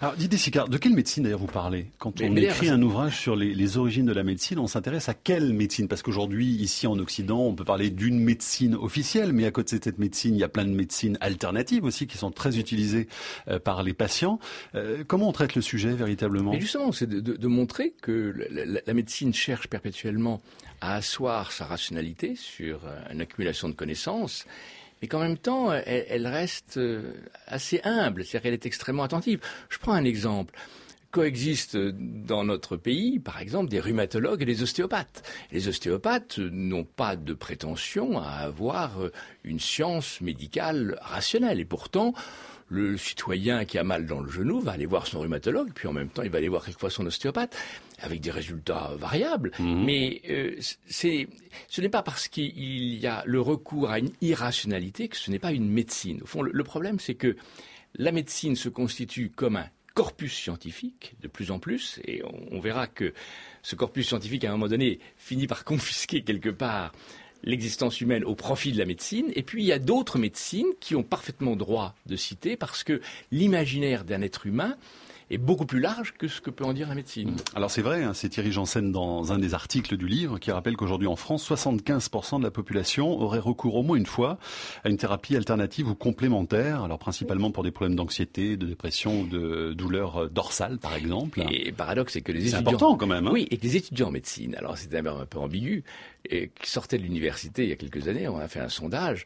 Alors Didier Sicard, de quelle médecine d'ailleurs vous parlez? Quand on écrit un ouvrage sur les origines de la médecine, on s'intéresse à quelle médecine? Parce qu'aujourd'hui, ici en Occident, on peut parler d'une médecine officielle, mais à côté de cette médecine, il y a plein de médecines alternatives aussi qui sont très utilisées par les patients. Comment on traite le sujet véritablement? Mais justement, c'est de montrer que la médecine cherche perpétuellement à asseoir sa rationalité sur une accumulation de connaissances, mais qu'en même temps, elle reste assez humble, c'est-à-dire qu'elle est extrêmement attentive. Je prends un exemple. Coexistent dans notre pays, par exemple, des rhumatologues et des ostéopathes. Les ostéopathes n'ont pas de prétention à avoir une science médicale rationnelle. Et pourtant, le citoyen qui a mal dans le genou va aller voir son rhumatologue, puis en même temps, il va aller voir quelquefois son ostéopathe, avec des résultats variables. Mais ce n'est pas parce qu'il y a le recours à une irrationalité que ce n'est pas une médecine. Au fond, le problème, c'est que la médecine se constitue comme un corpus scientifique, de plus en plus, et on verra que ce corpus scientifique, à un moment donné, finit par confisquer quelque part l'existence humaine au profit de la médecine. Et puis, il y a d'autres médecines qui ont parfaitement droit de citer, parce que l'imaginaire d'un être humain est beaucoup plus large que ce que peut en dire la médecine. Alors c'est vrai, c'est Thierry Janssen dans un des articles du livre qui rappelle qu'aujourd'hui en France, 75% de la population aurait recours au moins une fois à une thérapie alternative ou complémentaire, alors principalement pour des problèmes d'anxiété, de dépression ou de douleurs dorsales par exemple. Et le paradoxe, c'est que les étudiants... C'est important quand même. Oui, et que les étudiants en médecine, alors c'était un peu ambigu, et qui sortaient de l'université il y a quelques années, on a fait un sondage.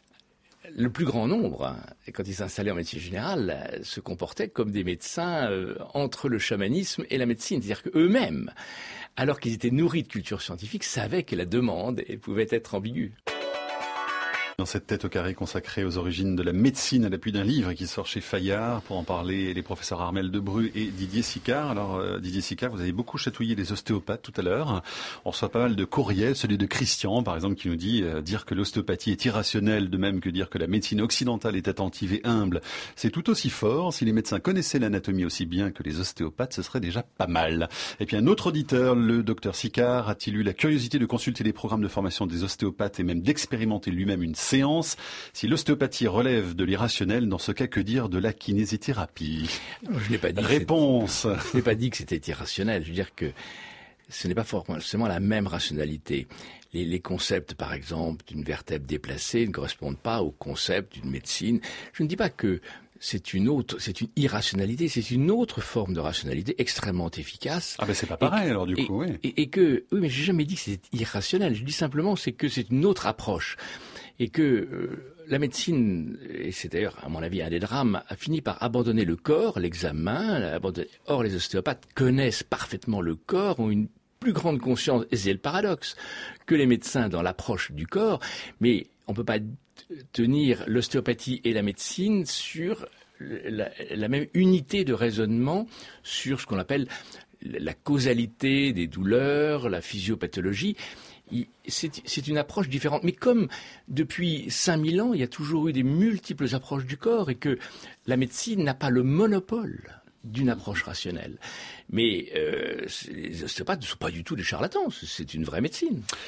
Le plus grand nombre, quand ils s'installaient en médecine générale, se comportaient comme des médecins entre le chamanisme et la médecine. C'est-à-dire qu'eux-mêmes, alors qu'ils étaient nourris de culture scientifique, savaient que la demande pouvait être ambiguë. Dans cette tête au carré consacrée aux origines de la médecine à l'appui d'un livre qui sort chez Fayard, pour en parler, les professeurs Armelle Debru et Didier Sicard. Alors Didier Sicard, vous avez beaucoup chatouillé les ostéopathes tout à l'heure. On reçoit pas mal de courriels, celui de Christian par exemple qui nous dit dire que l'ostéopathie est irrationnelle, de même que dire que la médecine occidentale est attentive et humble, c'est tout aussi fort. Si les médecins connaissaient l'anatomie aussi bien que les ostéopathes, ce serait déjà pas mal. Et puis un autre auditeur, le docteur Sicard, a-t-il eu la curiosité de consulter les programmes de formation des ostéopathes et même d'expérimenter lui-même une séance? Si l'ostéopathie relève de l'irrationnel, dans ce cas, que dire de la kinésithérapie? Je n'ai pas dit Réponse. Je n'ai pas dit que c'était irrationnel. Je veux dire que ce n'est pas forcément la même rationalité. Les concepts, par exemple, d'une vertèbre déplacée ne correspondent pas aux concepts d'une médecine. Je ne dis pas que c'est une irrationalité, c'est une autre forme de rationalité extrêmement efficace. Ah ben c'est pas pareil alors du coup, oui. Oui, mais j'ai jamais dit que c'était irrationnel. Je dis simplement c'est que c'est une autre approche. Et que la médecine, et c'est d'ailleurs à mon avis un des drames, a fini par abandonner le corps, l'examen. Or les ostéopathes connaissent parfaitement le corps, ont une plus grande conscience, et c'est le paradoxe, que les médecins dans l'approche du corps, mais on ne peut pas tenir l'ostéopathie et la médecine sur la même unité de raisonnement sur ce qu'on appelle la causalité des douleurs, la physiopathologie. C'est une approche différente. Mais comme depuis 5000 ans, il y a toujours eu des multiples approches du corps et que la médecine n'a pas le monopole d'une approche rationnelle. Mais les ostéopathes ne sont pas du tout des charlatans, c'est une vraie médecine.